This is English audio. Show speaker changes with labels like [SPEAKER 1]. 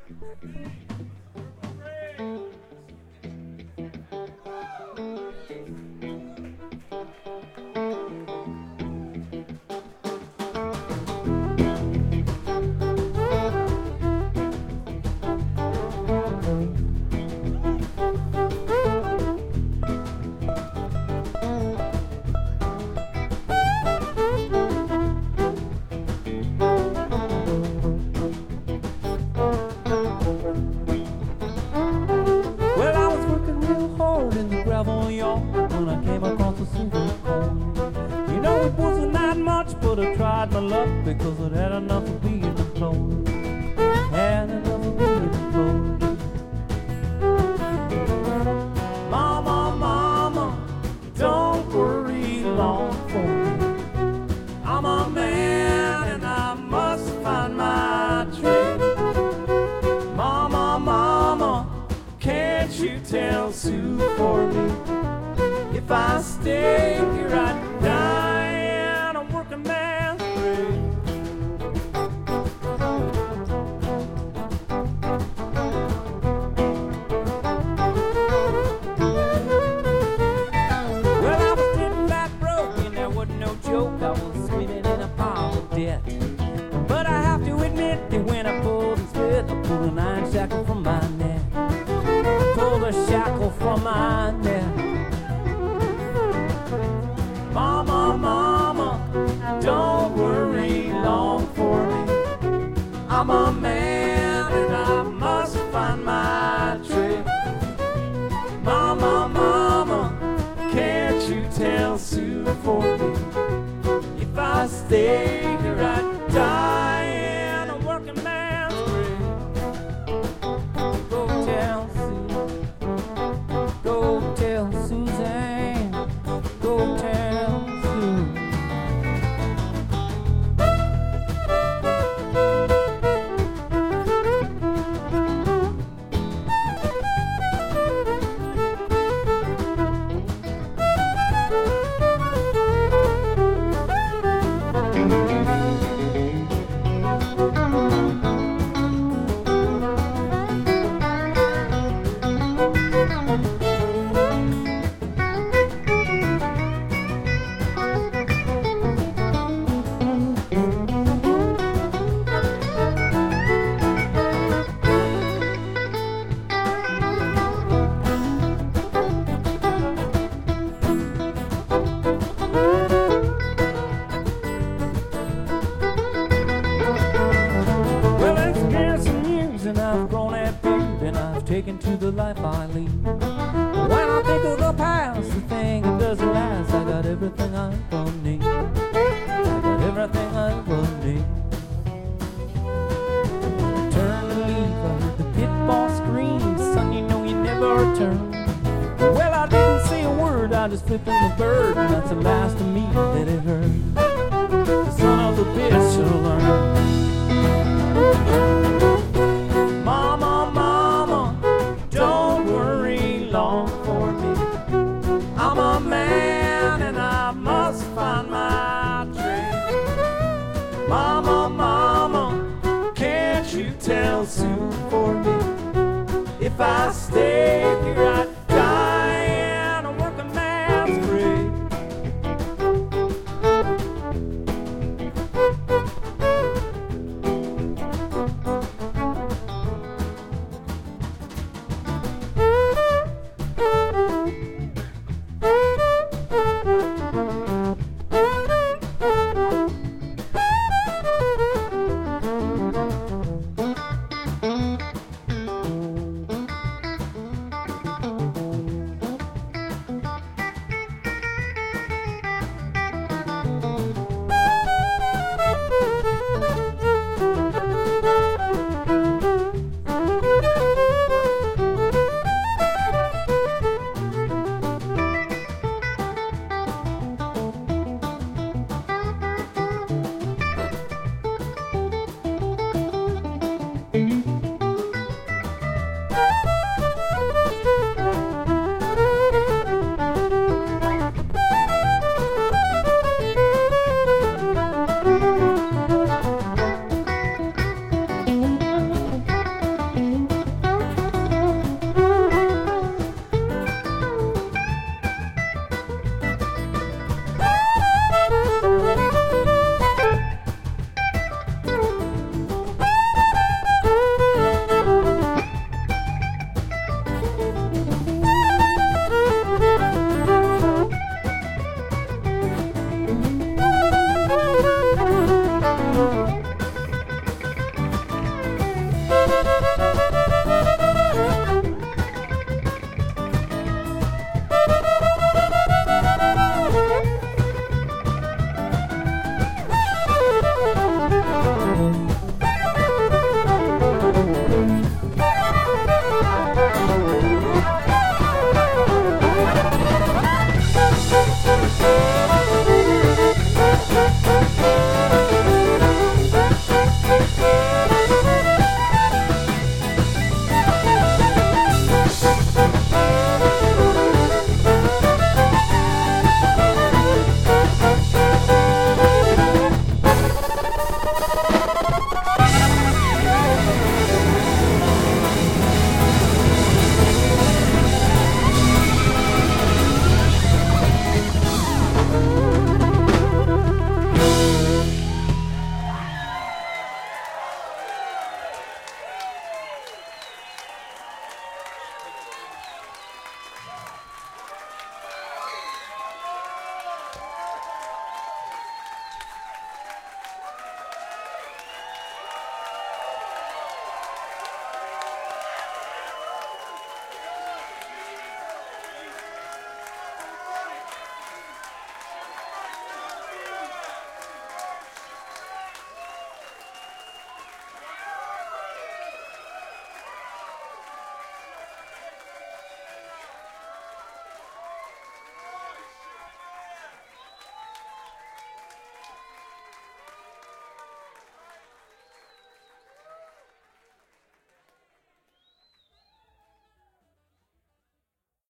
[SPEAKER 1] When I came across a silver coin, you know it wasn't that much, but I tried my luck because it had enough of being employed. Had enough of being employed. Mama, mama, don't worry long for me. I'm a man and I must find my trade. Mama, mama, can't you tell Sue for me? If I stay here, I'd die in a working man's grave. Well, I was getting back broke, and there wasn't no joke. I was swimming in a pile of debt. But I have to admit that when I pulled and split, I pulled an iron shackle from my neck. I pulled a shackle from my neck. Mama, mama, don't worry long for me. I'm a man and I must find my trade. Mama, mama, can't you tell Sue for me? If I stay here, I'd die in a working man's grave. Go tell Sue, go tell Suzanne, go tell taken to the life I lead. When I think of the past, the thing it doesn't last. I got everything I will need. I got everything I will need. Turn to leave, I heard the pit boss scream. Son, you know you never return. Well, I didn't say a word, I just flipped in the bird, and that's the last of me that it heard. The son of the bitch should learn. Mama, mama, don't worry long for me. I'm a man and I must find my trade. Mama, mama, can't you tell Sue for me? If I stay